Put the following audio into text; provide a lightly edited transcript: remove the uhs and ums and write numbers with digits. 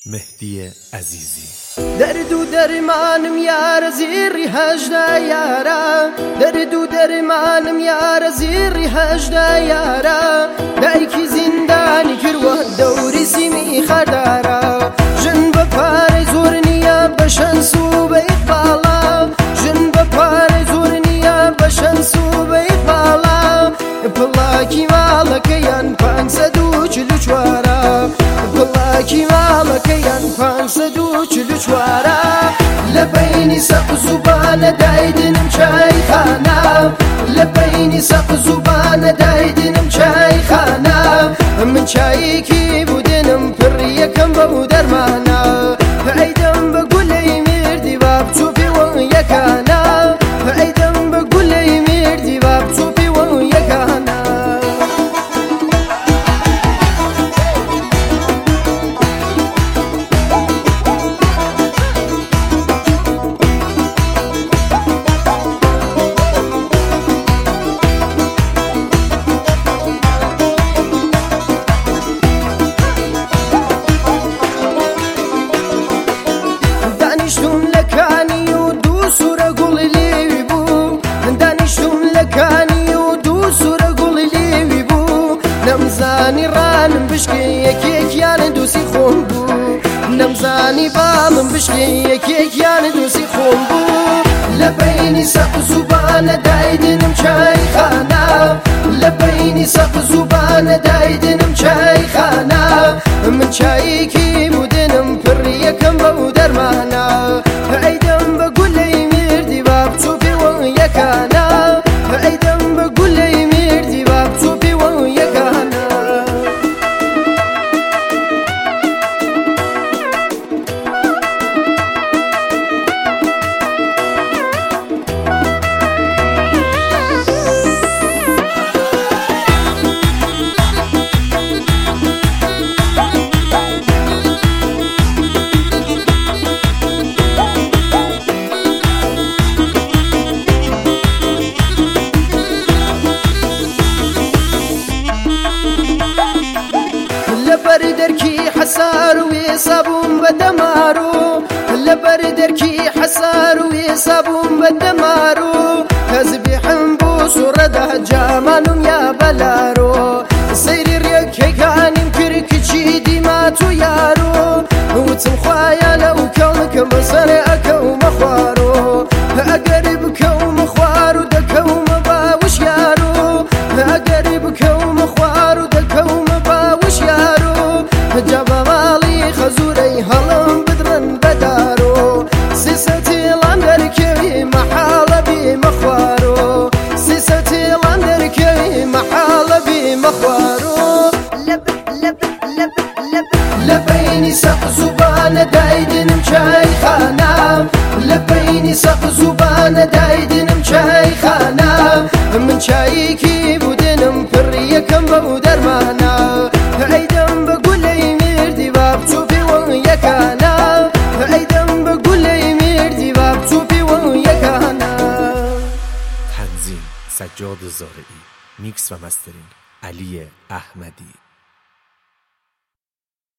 مهدی عزیزی. درد و درمانم یار زیری هجده یارا، درد و درمانم یار زیری هجده یارا، دایکی زندانی کروه دوری سیمی خدارا، جن بپاره زور نیا بشن سوب اقبالا، جن بپاره زور نیا بشن سوب اقبالا، پلاکی مالکیان 544 پلاکی مالکیان 544 لبینی سق زبان دایدنم چای خانه، لبینی سق زبان دایدنم چای خانه، من چایی کی بودنم پر یکم بو درمانا، ایدم بگولی میردی باب توپی و یکانا، ایدم بگولی میردی باب توپی و یکانا. نمزانی رانم بشکی یکی یان دوسی خون بو، نمزانی بالم بشکی یکی یان دوسی خون بو، لبینی سق زبان دایدنم چای خانه، لبینی سق زبان دایدنم چای خانه، من چایی کی بودنم پر یکم بو درمانا، ایدم بگولی میردی باب توپی و یکانا، ایدم بگولی میردی باب توپی و یکانا. لبردركي حسار ويصابون بدمارو، لبردركي حسار ويصابون بدمارو، كذبي حنبوس ورده جامانم يا بلارو، سيري ريكي كان كركشي ديماتو يارو، وتمخوايا لو كونك مصرعك ومخوارو، أقربك ومخوارو دك ومباوش يارو، أقربك ومخوارو دك ومباوش يارو، جابا مالي خزوري هلم بدرن بدارو، سيستي لاندركي محال بي مخوارو، سيستي لاندركي محال بي مخوارو. لبيني سق زبان دايدنم چای خانه، لبيني سق زبان دايدنم چای خانه، من چایی کی بودنم پر یکم بو درمانا، ایدم بگولی میردی باب توپی و یکانا، ایدم بگولی میردی باب توپی و یکانا. تنظیم سجاد زارعی، میکس و مسترینگ علی احمدی.